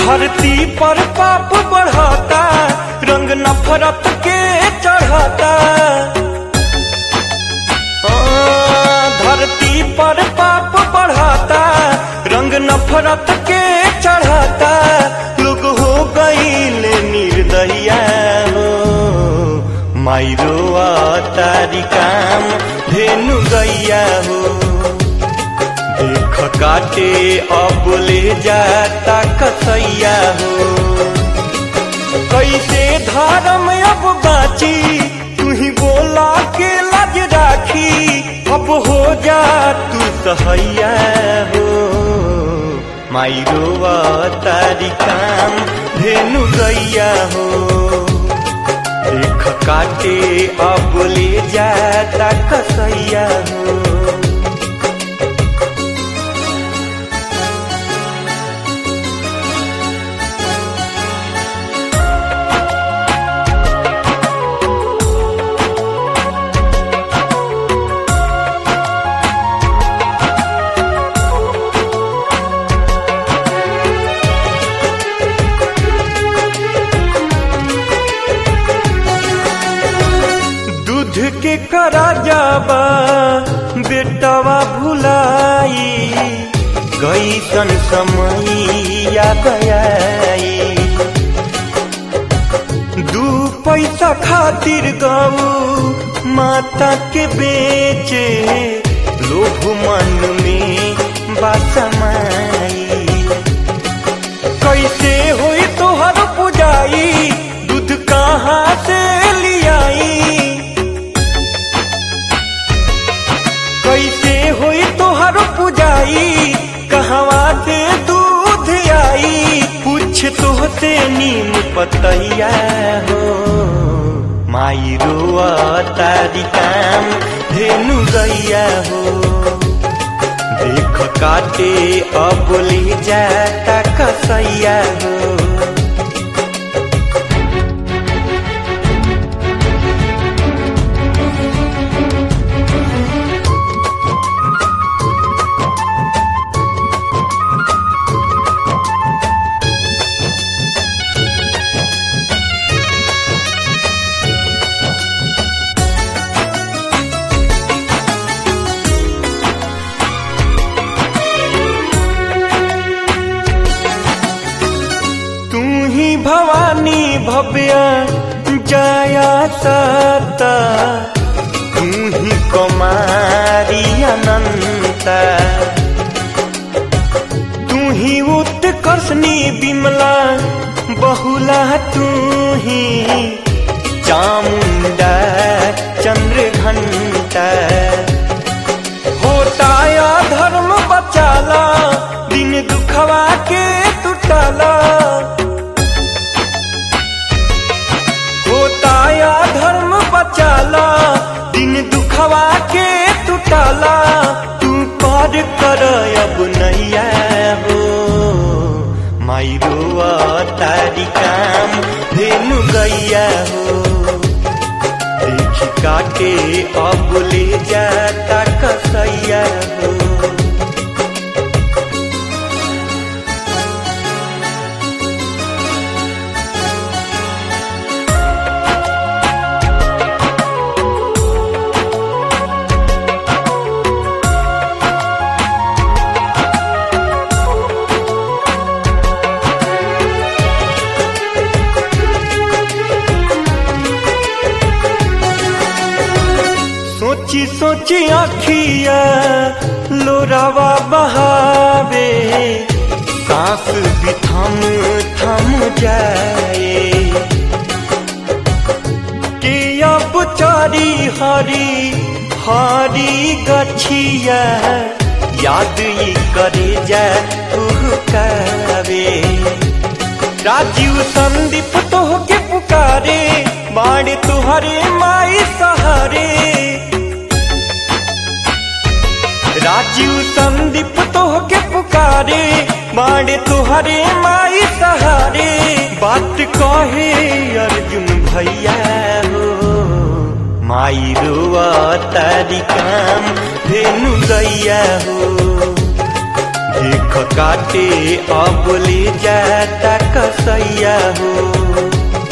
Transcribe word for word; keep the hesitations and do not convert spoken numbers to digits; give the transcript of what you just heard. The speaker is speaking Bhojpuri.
धरती पर पाप बढ़ता, रंग नफरत के चढ़ाता। धरती पर पाप बढ़ाता, रंग नफरत के चढ़ाता। लोग हो गईल निर्दयिया हो, मायरो तारी काम धेनु गैया हो। देख काटे अब ले जाता कसैया हो। कैसे धर्म अब बाची, तू ही बोला के लाज राखी। अब हो जा तू सहैया हो, मायरो तारी काम धेनु गैया हो। देख काटे अब ले जाता कसैया हो। के करा जाबा बेटवा भुलाई, गईसन समैया गयाई। दू पैसा खातिर गऊ माता के बेचे, लोभ मन में बासमाई। कैसे होई तोहर पुजाई, दूध कहाँ से लियाई। कैसे होई तोहर पुजाई, कहवा से दूध आई। पूछ तोहते नीम पतैया हो, मायरो तारी काम धेनु गैया हो। देख काटे अब ले जाता कसैया हो। भवानी भव्य जया सता, तू ही कुमारी अनंता। तू ही उत्कर्षणी विमला बहुला, तू ही चामुंडा चंद्र घंटा। होता या धर्म बचाला, दिन दुखवा के टूटाला। होताया धर्म बचाला, दिन दुखवा के टूटाला। तू पार कर अब नैया हो, मायरो तारी काम धेनु गैया हो। देख काटे अब ले जाता कसैया हो। सोची सोची आखिया लोरावा बहावे, सांस भी थम थम जाए। कि अब चारी हरी हरी गछिया, याद ही करे जा कहवे। राजीव संदीप तोह के पुकारे, बाण तुहरे माई सहारे। राजीव संदीप तोह के पुकारे, बाण तुहरे माई सहारे। बात कहे अर्जुन भैया हो, मायरो तारी काम धेनु गैया हो। देख काटे अब ले जाता कसैया हो।